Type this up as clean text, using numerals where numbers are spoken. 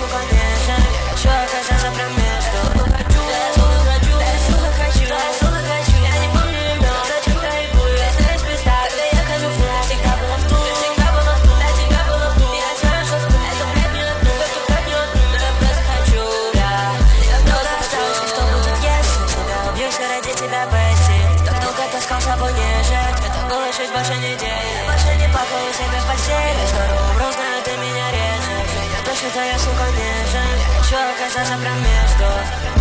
сука, нежен. Я хочу оказаться прям между. Я сулу хочу, я сулу хочу, я сулу хочу. Я не помню имен, зачем кайфую, если есть пизда. Когда я хожу в клуб, всегда было в ту, всегда было в ту, для тебя было в ту. Я знаю, что в ту, это, блядь, не одну, как не одну, но я просто хочу, да. Я просто осталось, и что будет, если тебя убьюсь ради тебя, Бесси. Так долго таскал с собой нежен, это было чуть больше недели. Больше не пахло у себя в постели, скоро умру, знаю, ты меня режешь. Я точно твоя сука, нежен. Я хочу оказаться прям между.